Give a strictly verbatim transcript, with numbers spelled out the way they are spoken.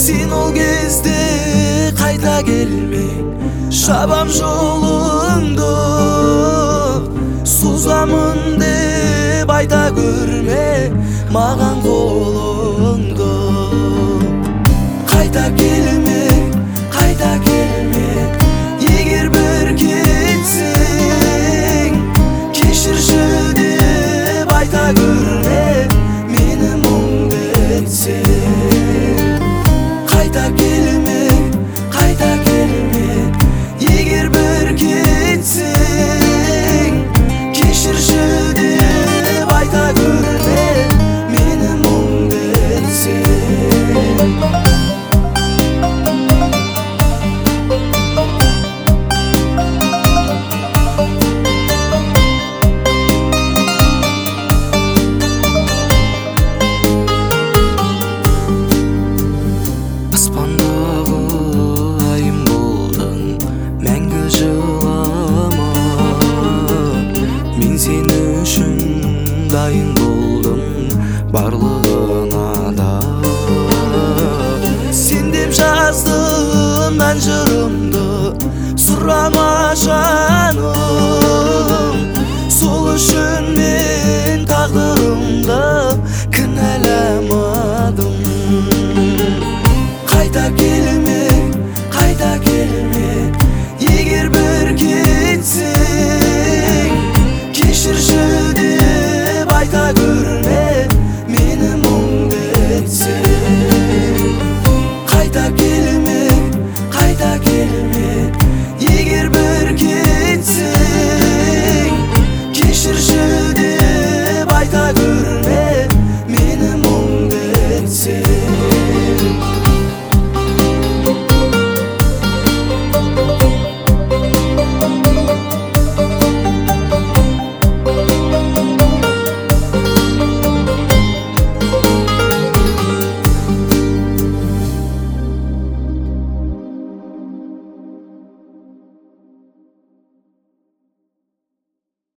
Sen ol кезде қайта келме, шабам жолыңды. Созамын деп айта көрме маған қолыңды. Қайта келме, қайта келме, егер бір кетсең, кешірші деп айта көрме мені мұңды етсең. Қайта келме, қайта келме, егер бір кетсең, кешірші деп айта көрме мені мұңды етсең. Аспандағы айым болдың, мәңгі жылама. Мен сен үшін дайын болдым барлығына да. Сен деп жаздым ән жырымды, сұрама жаным. Сол үшін мен тағдырымды